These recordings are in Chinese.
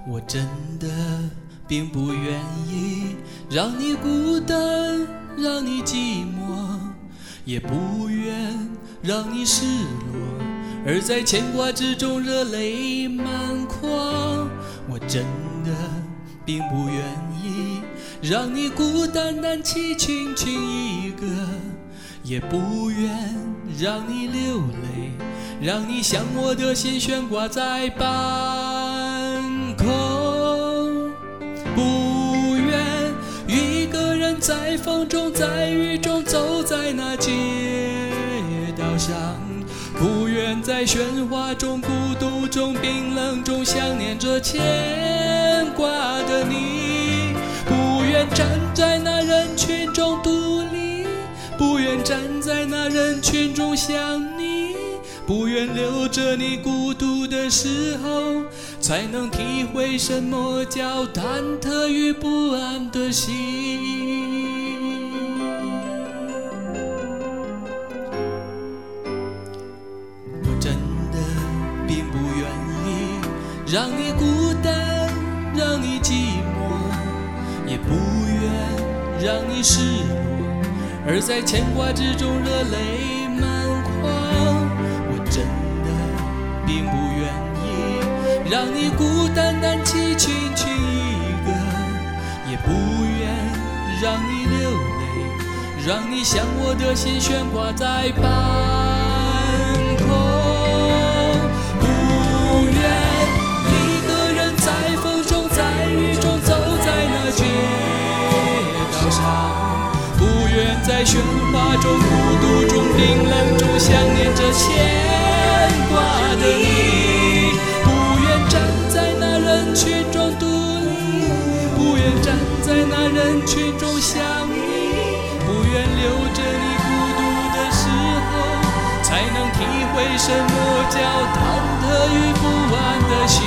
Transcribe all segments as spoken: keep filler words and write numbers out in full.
我真的并不愿意让你孤单，让你寂寞，也不愿让你失落，而在牵挂之中热泪满眶。我真的并不愿意让你孤单单凄清清一个，也不愿让你流泪，让你像我的心悬挂在半空。不愿一个人在风中在雨中走在那街道上，不愿在喧哗中孤独中冰冷中想念着牵挂的你，不愿站在那人群中独立，不愿站在那人群中想你，不愿留着你孤独的时候才能体会什么叫忐忑与不安的心。我真的并不愿意让你孤单，让你寂寞，也不愿让你失落，而在牵挂之中热泪满眶。我真的并不愿意让你孤单单凄清清一个，也不愿让你流泪，让你像我的心悬挂在半空。不愿一个人在风中在雨中走在那街道上，不愿在喧哗中孤独中冰冷中想念着牵挂的你，不愿站在那人群中独立，不愿站在那人群中想你，不愿留着你孤独的时候才能体会什么叫忐忑与不安的心。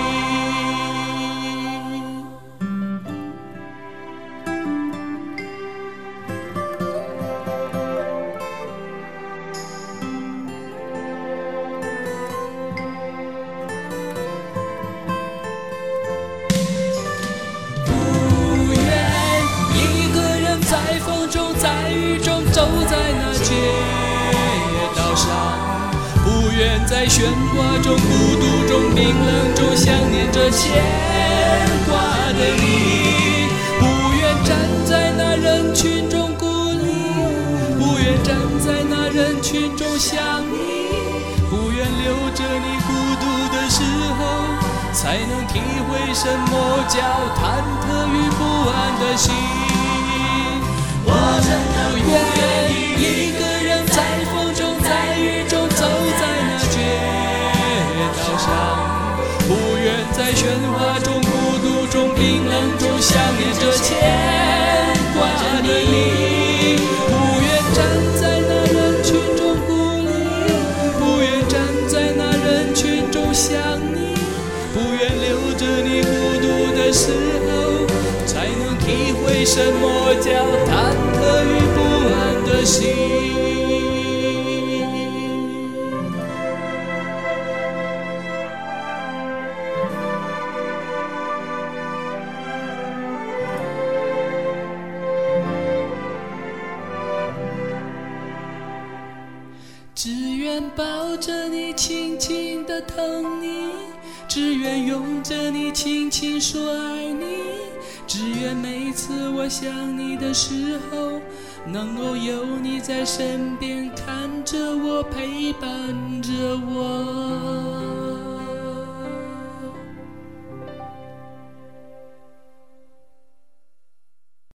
在风中在雨中走在那街道上，不愿在喧哗中孤独中冰冷中想念着牵挂的你，不愿站在那人群中孤立，不愿站在那人群中想你，不愿留着你孤独的时候才能体会什么叫忐忑与不安的心。我真的不愿意一个人在风中在雨中走在那街道上，不愿在喧哗中孤独中冰冷中想念着牵挂的你，不愿站在那人群中孤立，不愿站在那人群中想你，不愿留着你孤独的时候才能体会什么叫忐忑与不安的心。只愿抱着你轻轻地疼你，只愿拥着你轻轻说爱你，只愿每次我想你的时候能够有你在身边看着我陪伴着我。